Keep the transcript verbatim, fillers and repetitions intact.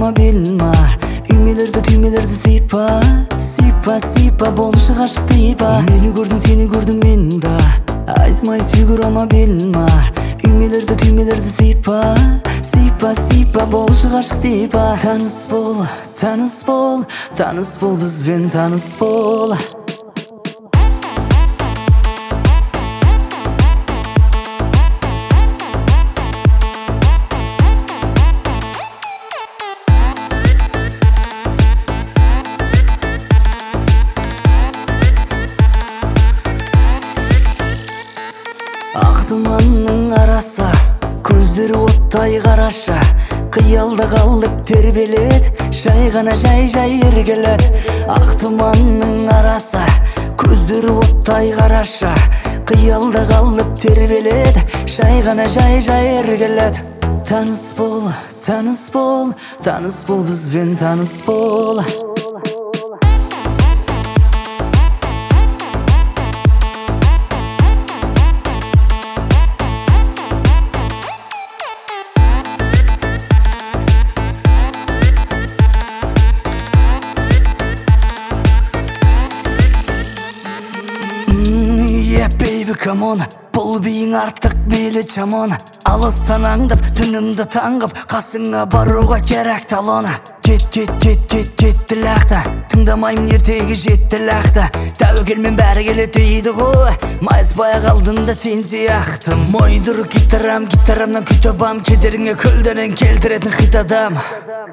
ama bilma. Ümmelerde tüymelerde sipa, sipa sipa boluşa karşı tipa. Meni gördüm seni gördüm ben da. Ayzmayız figür ama bilma. Ümmelerde tüymelerde sipa, sipa sipa boluşa karşı tipa. Tanış bol, tanış bol, tanış bol biz ben tanış bol. Aqtumanның arasa, көздері оттай қараша. Қиялда қалып тербелет, жай ғана жай жай ергелет. Ақтыманның араса, көздері оттай қараша. Қиялда қалып тербелет, жай ғана жай жай ергелет. Таныс бол, таныс бол, таныс бол бізбен таныс бол. Yeah baby come on, бұл бейің артық белі чамон. Алыстан аңдып, түнімді таңғып, қасыңа баруға керек талона. Кет, кет, кет, кет, кетті лақта, тыңдамайым ертегі жетті лақта. Тәуекелмен бәрі келе дейді ғой, майыспай қалдында сен сияқты. Мойдыр гитарам, гитарамнан күтіп ам, кедеріңе көлдерін келтіретін хит адам.